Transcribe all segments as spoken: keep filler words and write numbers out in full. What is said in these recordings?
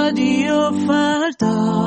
رادیو فردا.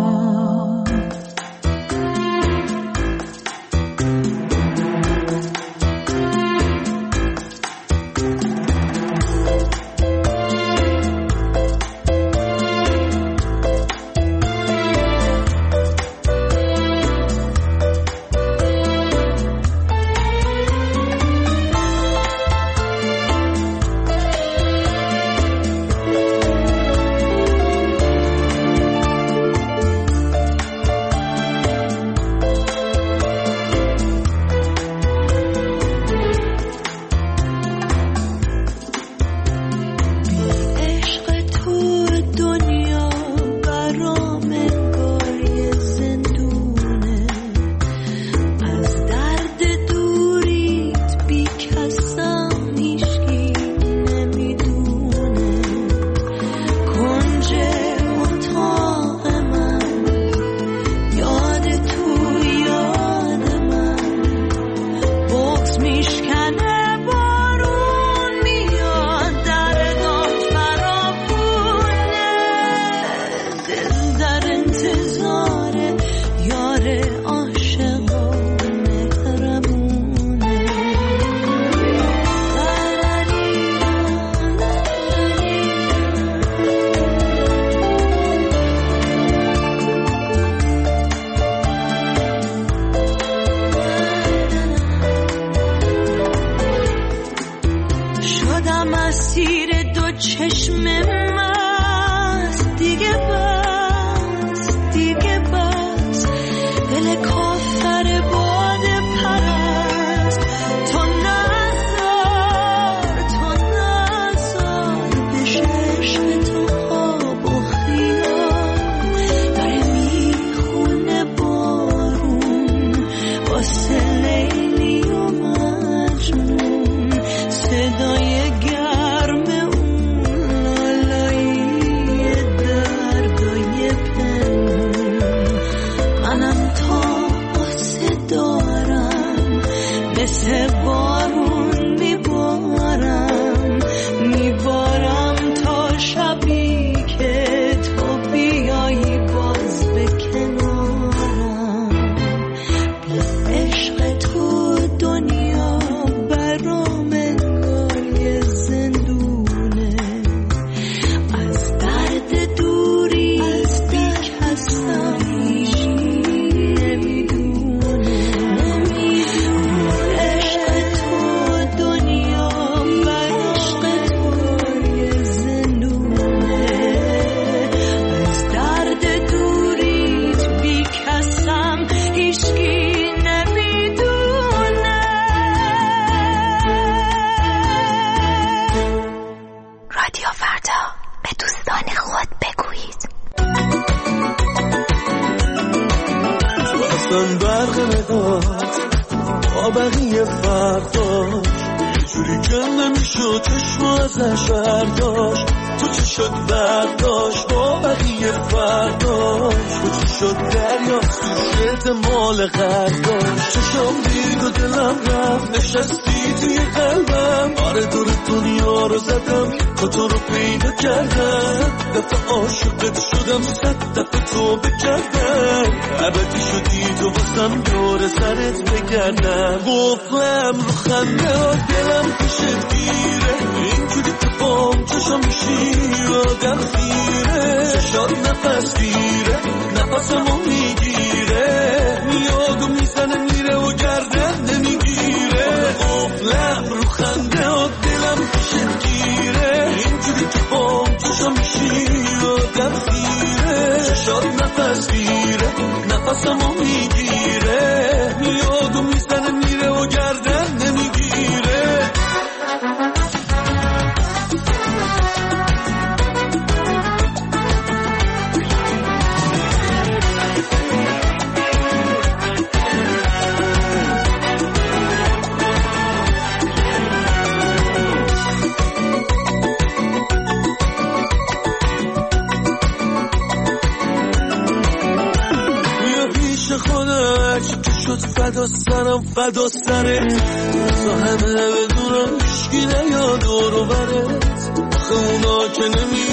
فدا سرم فدا سرت تا همه بدونم هیچکی نیاد دور و برت آخه اونا که نمیدونن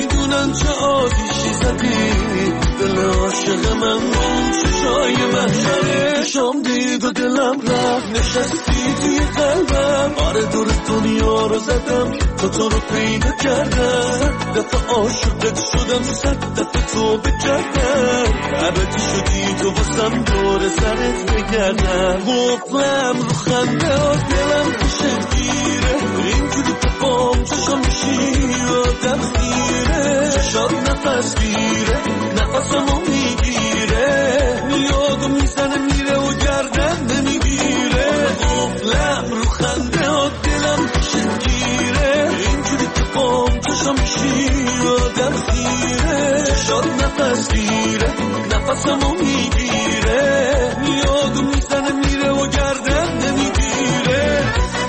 من چه آتیشی زدی دل عاشق من اون چشای محشره شام دید و دلم رفت نشستی توی قلبم آره دور دنیا رو زدم تا تو رو پیدا کردم دفعه عاشقت شدم صد دفعه تو بکردم عبدی شدی تو واسم دور سرت بگردم قفلم رو خنده ها دلم پیشت گیره اینجوری تو بام چشم میشی آدم خیره چشات نفس گیره نفسمو میگیره یادو میزنه میره و گردن نمیگیره قفلم رو خنده ها دلم پیشت گیره اینجوری تو بام چشم میشی آدم خیره چشات نفس گیره نفسمو میگیره یادو میزنه میره و گردن نمیگیره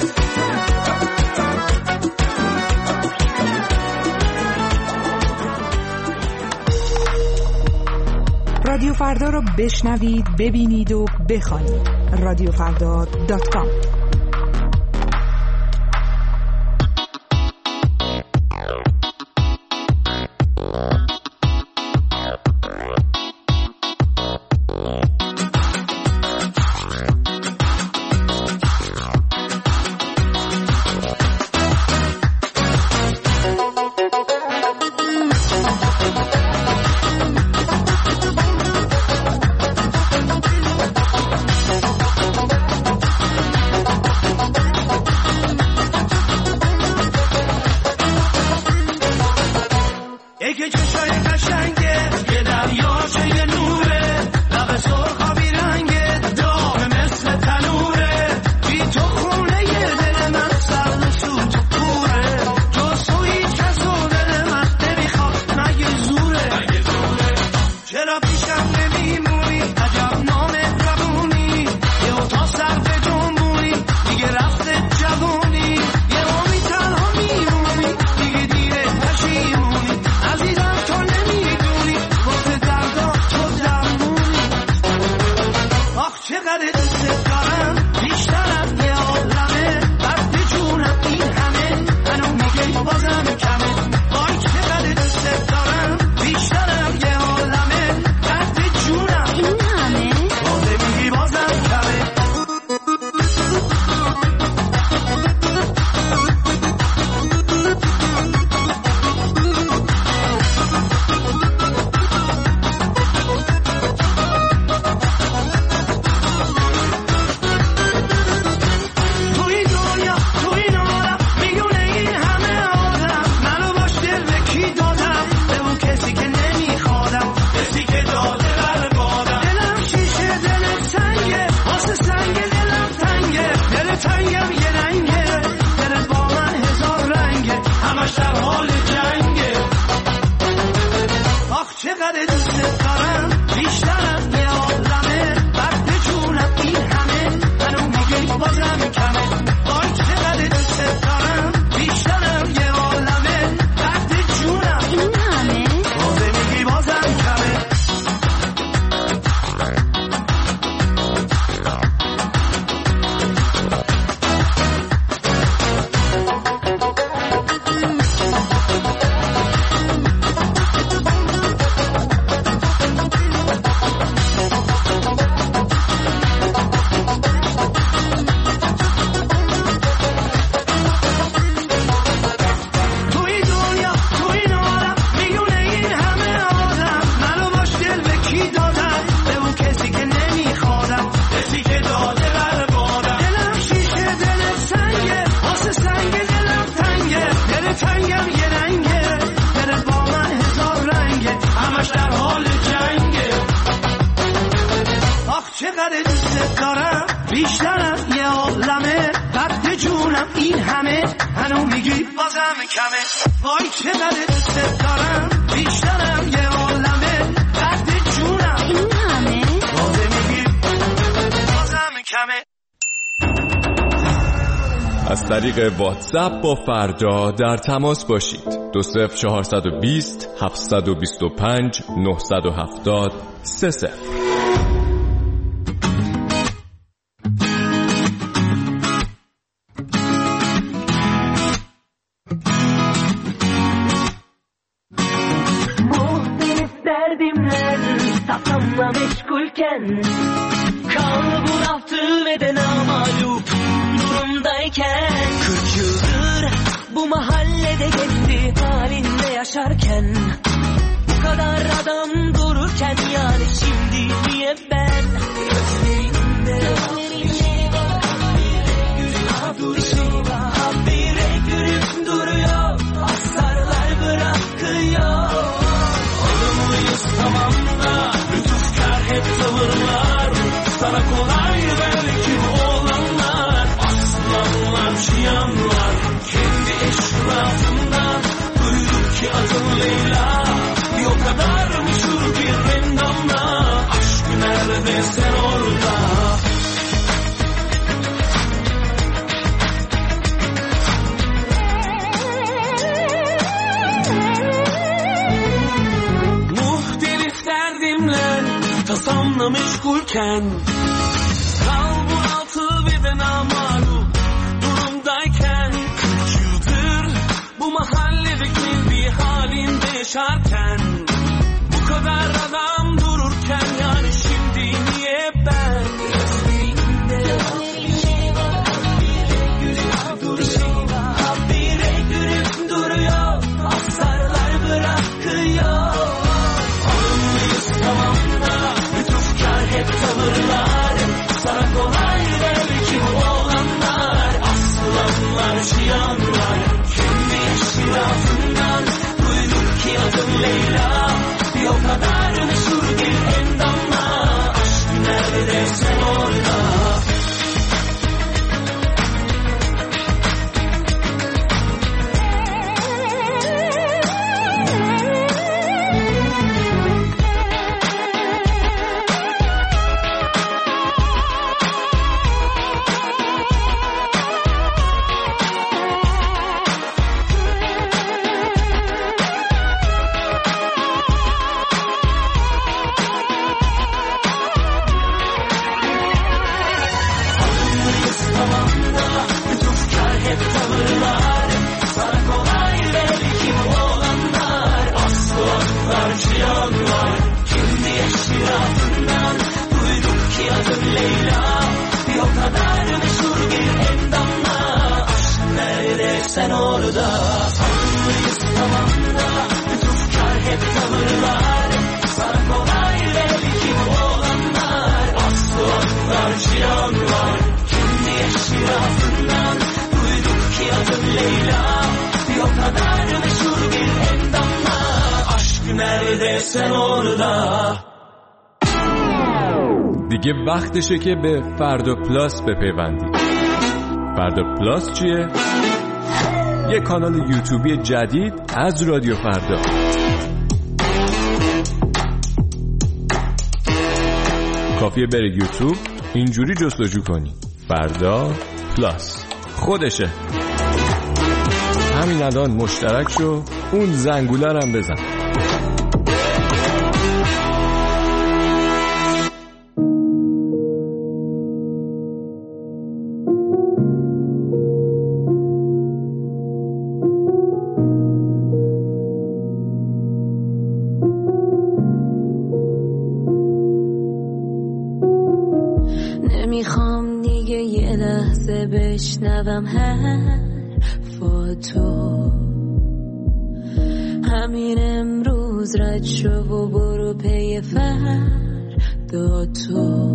رادیو فردا رو بشنوید، ببینید و بخوانید. رادیو فردا دات کام. از طریق واتساپ با فردا در تماس باشید. دو صفر چهارصد و بیست هفتصد و بیست و پنج نهصد و هفتاد سه صفر. Kafanla meşgulken, kal bu raftı ve de namalup durumdayken, kırk yıldır bu mahallede geçti halinde yaşarken, bu kadar adam dururken, yani şimdi niye ben gözlerinde bir şey var, bir şey var, habire gülüp duruyor, astarlar bırakıyor. Olumluyuz tamam da lütufkar hep tavırlar, sana kolay belki bu olanlar, aslanlar çıyanlar kendi eşrafından, duyduk ki adın Leyla, bir o kadar meşhur bir endamla, aşkı nerede sen orada. Muhtelif derdimle tasamla meşgulken, kal bunaltı ve de namalup durumdayken, kırk yıldır bu mahalledeki bir halinde yaşarken, bu kadar adam dururken, yani şimdi niye ben gözlerinde bir şey var, habire gülüp duruyor, habire gülüp duruyor, astarlar bırakıyor. Olumluyuz tamam da lütufkar hep tavırlar, sana kolay belki bu olanlar, aslanlar çıyanlar kendi eşrafından, duyduk ki adın Leyla, bir o kadar meşhur bir endamla, aşk nerede sen orada. Sen orada sanlıyız tamam da lütufkar hep tavırlar, sana kolay belki bu olanlar, aslanlar çıyanlar kendi eşrafından, duyduk ki adın Leyla, bir o kadar meşhur bir endamla, aşk nerede sen orada. دیگه وقتشه که به فردا پلاس بپیوندید. فردا پلاس چیه؟ یه کانال یوتیوبی جدید از رادیو فردا. کافیه بری یوتیوب اینجوری جستجو کنی فردا پلاس، خودشه. همین الان مشترک شو، اون زنگوله هم بزن. نمیخوام دیگه یه لحظه بشنوم حرفاتو، همین امروز رد شو و برو پی فردا تو.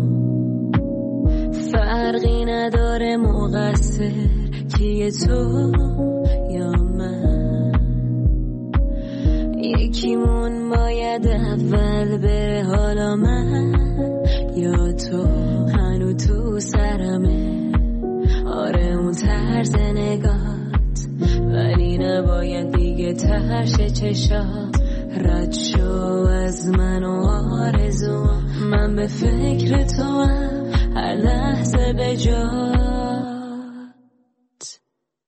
فرقی نداره مقصر کیه تو یا من، یکیمون باید اول بره، حالا من یا تو. هنو تو سرمه آره اون طرز نگات، ولی نباید دیگه ترش چشا. رد شو از من و آرزو، من به فکر تو هم هر لحظه به جات.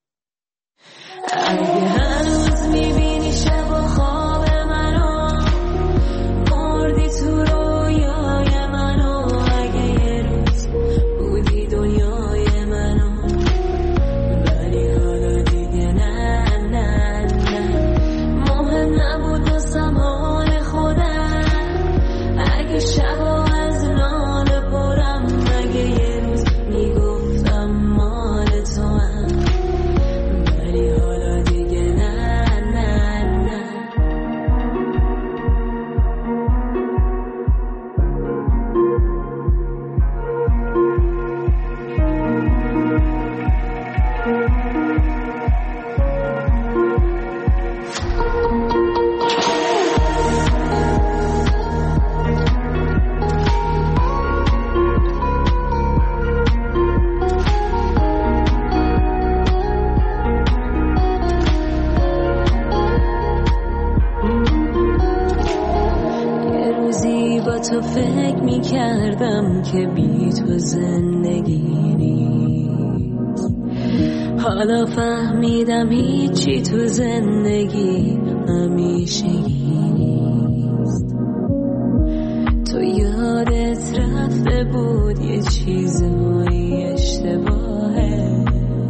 اگه هنوز میبینی شب و خواب منو، مردی تو رویای منو. اگه یه روز بودی دنیای منو، ولی حالا دیگه نه نه نه. مهم نبود واسم حال خودم، اگه تو فکر می کردم که بی تو زندگی نیست، حالا فهمیدم هیچی تو زندگی همیشگی نیست. تو یادت رفته بود یه چیزایی اشتباهه،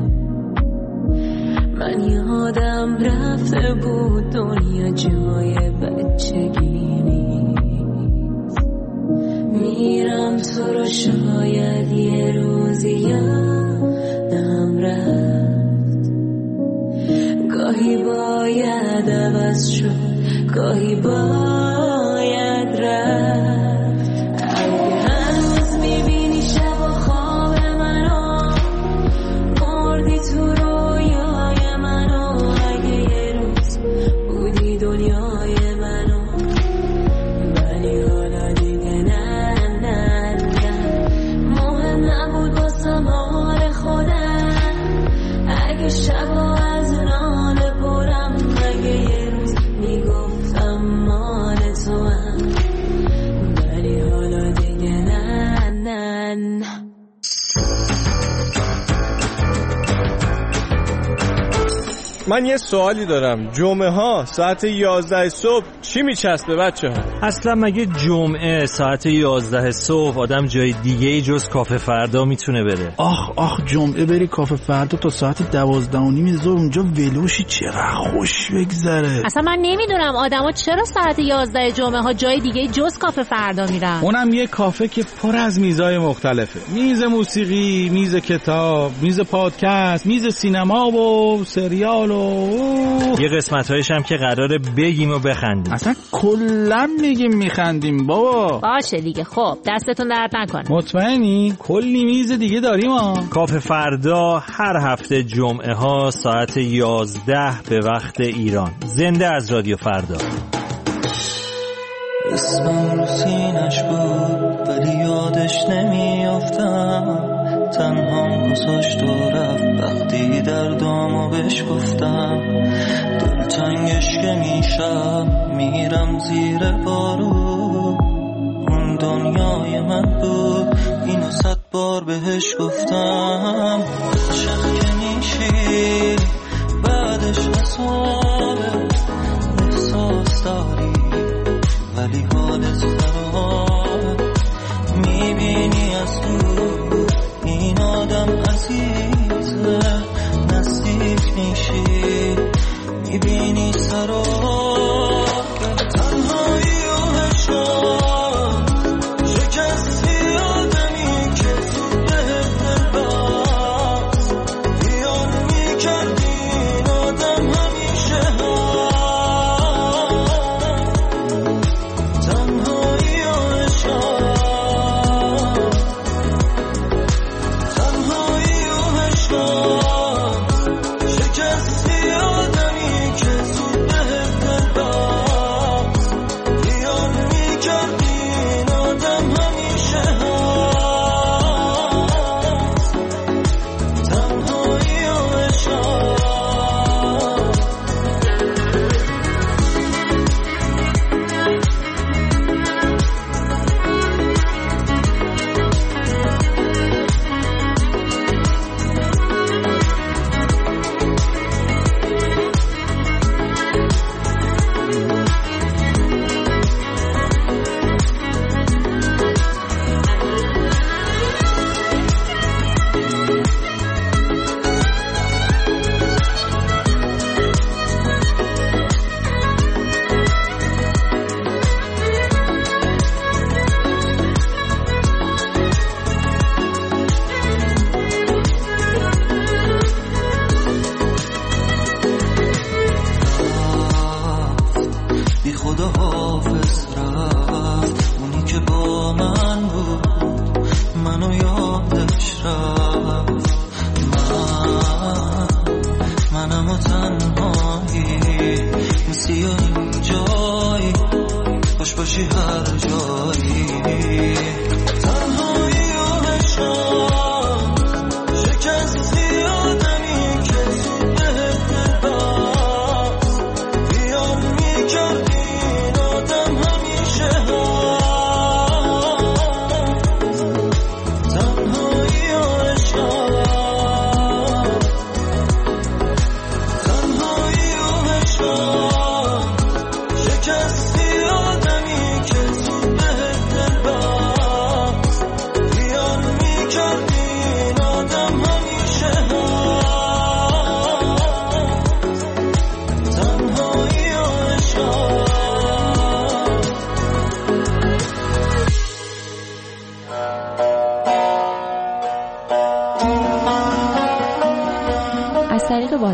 من یادم رفته بود دنیا جای بچگی نیست. میرم تو رو شاید یه روزی یادم رفت، گاهی باید عوض شد، گاهی باید رفت. اگه هنوز میبینی شب و خواب منو، مردی تو رویای منو، اگه یه روز بودی دنیای منو، ولی حالا دیگه نه نه نه، مهم نبود واسم حال خودم. اگه شبا از ناله پرم، اگه یه روز میگفتم مال تو هم، ولی حالا دیگه نه نه نه. من یه سوالی دارم، جمعه ها ساعت یازده صبح چی میچسبه بچه ها؟ اصلا مگه جمعه ساعت یازده صبح آدم جای دیگه ای جز کافه فردا میتونه بره؟ آخ آخ جمعه بری کافه فردا تا ساعت دوازده و نیم ظهر اونجا ولوشی، چقدر خوش بگذره. اصلا من نمیدونم آدما چرا ساعت یازده جمعه ها جای دیگه جز کافه فردا میرن. اونم یه کافه که پر از میزای مختلفه، میز موسیقی، میز کتاب، میز پادکست، میز سینما و سریال و یه قسمت‌هایش هم که قراره بگیم و بخندیم. اصلا کلا میگیم میخندیم بابا. باشه دیگه، خب دستتون درد نکنه. مطمئنی؟ کلی میز دیگه داریم ها. کافه فردا هر هفته جمعه ها ساعت یازده به وقت ایران. زنده از رادیو فردا. اسمم رو سینش بود ولی یادش نمیافتم، تنهام گذاشت و رفت وقتی دردامو بهش گفتم. دلتنگش که میشم میرم زیر بارو، اون دنیای من بود اینو صد بار بهش گفتم. عاشق که میشی بعدش حسابه، احساس داری ولی حالت خراب، میبینی از دور این آدم عزیزه، نزدیک میشی میبینی سراب. تنهایی و هشام شکستی آدمی که زود بهت دل باز، خیال میکردی این آدم همیشه هست. تنهایی و هشام شکستی آدمی که زود بهت دل باز، خیال میکردی این آدم همیشه هست. تنهایی و عشق بی خدا حافظ رفت، اونی که با من بود منو یادش رفت. من منم و تنهایی میسی و این جایی، خوش باشی هر جایی. تنهایی و عشقم شکستی آدمی که زود بهت دل باز، خیال میکردی این آدم همیشه هست.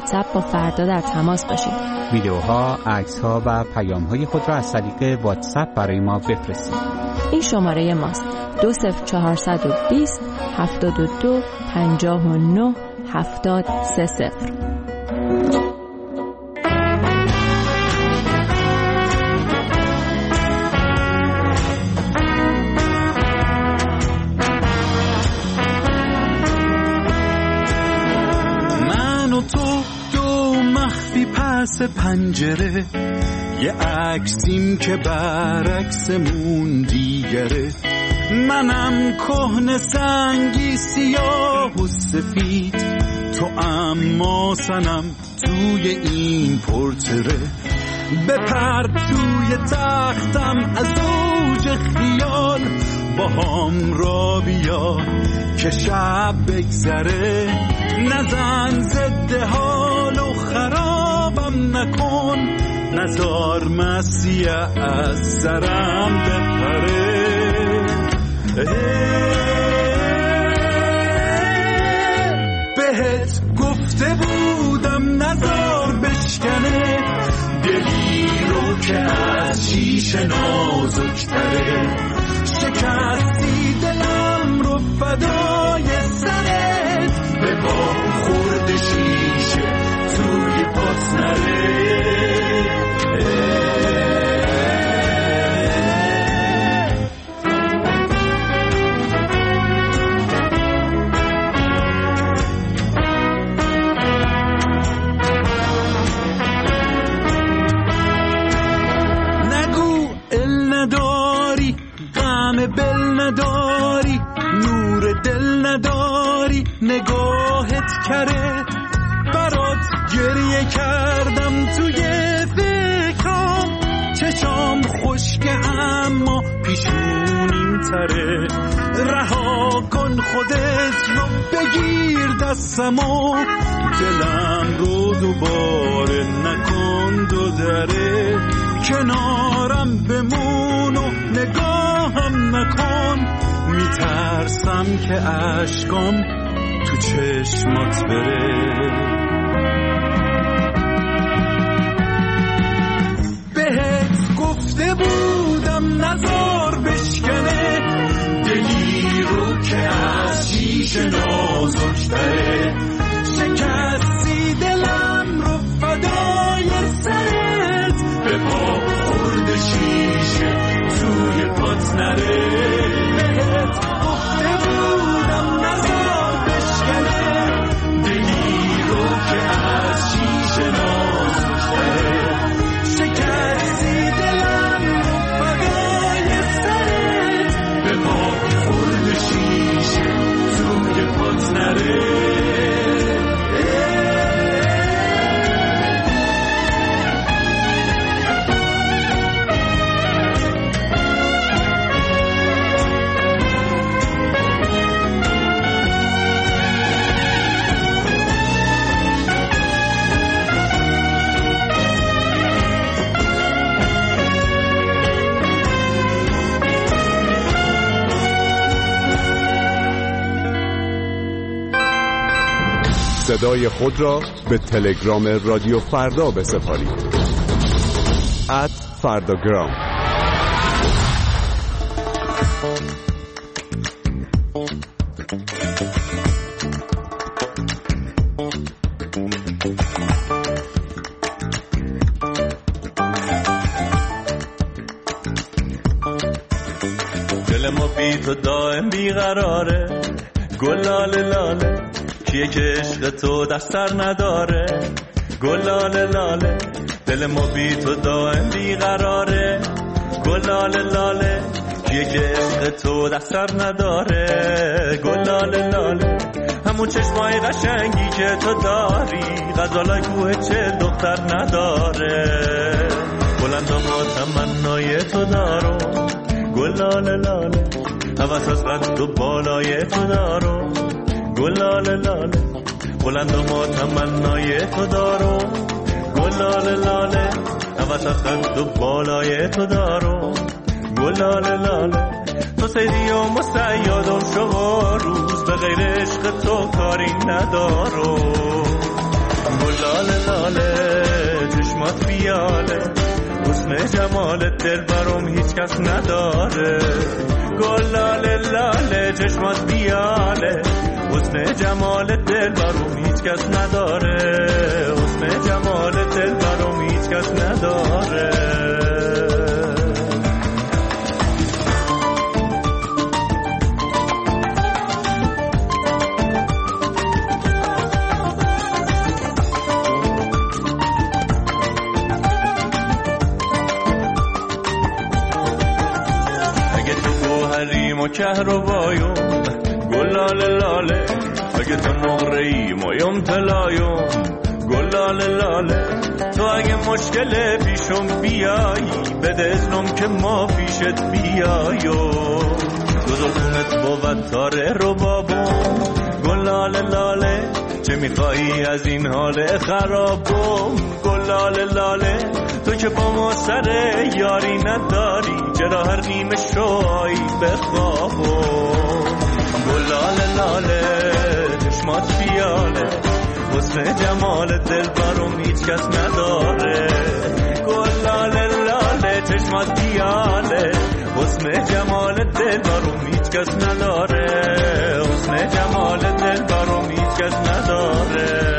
واتساپ با فردا در تماس باشید. ویدیوها، عکس‌ها و پیام‌های خود را از طریق واتساپ برای ما بفرستید. این شماره ماست: دو صفر چهارصد و بیست هفتاد و دو پنجاه و نه هفتاد سه صفر. پس پنجره یه عکسیم که برعکسمون دیگره، منم کهنه سنگی سیاه و سفید، تو اما سنم توی این پورتره، بپر توی تختم از اوج خیال، با هم را بیا که شب بگذره، نزن زده حال و خرابم نکن، نزار مسیح از سرم بپره. بهت گفته بودم نزار بشکنه، دلی رو که از شیشه نازکتره، شکستی دلم رو فدای سرت، به با خورد شیشه توی پات نره. نگو ال نداری، غم بل نداری، نور دل نداری، نگاهت کره، برات گریه کردم توی فکرام، چشام خشکه اما پیشونیم تره، رها کن خودت رو بگیر دستمو، دلم رو دوباره نکن دو دره، کنارم بمون و نگاهم نکن، میترسم که عشقام تو چشمات بره. بهت گفته بودم نزار بشکنه، دلی رو که از شیشه نازکتره، شکستی دلم رو فدای سرت، به پا خورد شیشه توی پات نره. بهت گفته بودم نزار بشکنه، دلی رو که از شیشه نازکتره، شکستی دلم رو فدای سرت، به پا خورد شیشه توی پات نره. صدای خود را به تلگرام رادیو فردا بسپارید. ات فرداگرام. دل ما بی تو دائم بیقراره، گلاله لاله کیه که عشق تو در سر نداره، گلاله لاله دل ما بی تو دائم بیقراره، گلاله لاله کیه که عشق تو در سر نداره، گلاله لاله همون چشمای قشنگی که تو داری، غزالای کوه چه دختر نداره، بلند ما تمنای تو دارو، گلاله لاله هوس از قد و بالای تو دارو، گلاله لاله بلند ما تمنای تو دارو، گلاله لاله هوس از قد و بالای تو دارو، گلاله لاله تو سیدی و مستعیاد و شب و روز، به غیر عشق تو کاری ندارو، گلاله گلاله لاله چشمات بیاله حسن جمالت دل برام هیچ کس نداره گلاله لاله چشمات بیاله حسن جمالت دل برام هیچ کس نداره حسن جمالت دل برام هیچ کس نداره و کهربایون گلاله لاله اگه تو مغرهی مایم تلایم گلاله لاله تو اگه مشکل پیشم بیایی بده اذنم که ما پیشت بیاییم گذارونت بود تاره رو بابم گلاله لاله چه میخوایی از این حال خرابم گلاله لاله تو که با ما سر یاری نداری چرا هر نیمه شوایی بخوابم گلاله لاله چشمات بیاله حسن جمال دل برام هیچ کس نداره گلاله لاله چشمات بیاله حسن جمال دل برام هیچ کس نداره حسن جمال دل برام هیچ کس نداره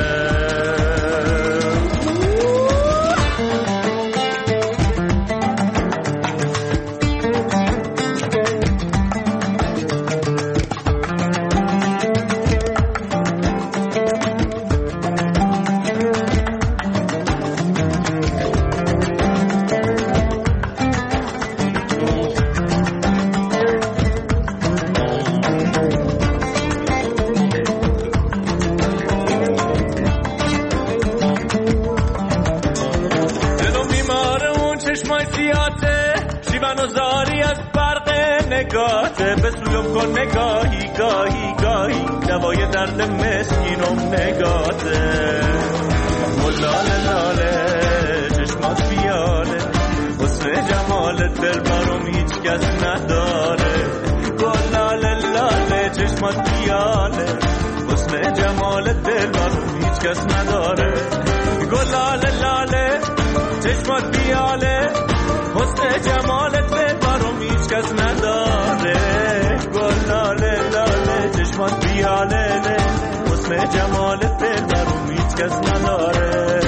به سویم کن نگاهی گاهی گاهی دوای درد مسکینم نگاته گلاله لاله چشمات بیاله حسن جمالت دل برام هیچ کس نداره گلاله لاله چشمات بیاله حسن جمالت دل برام هیچ کس نداره گلاله لاله چشمات بیاله حسن جمالت دل برام هیچ کس نداره گلاله لاله چشمات بیاله حسن جمالت دل برام هیچ کس نداره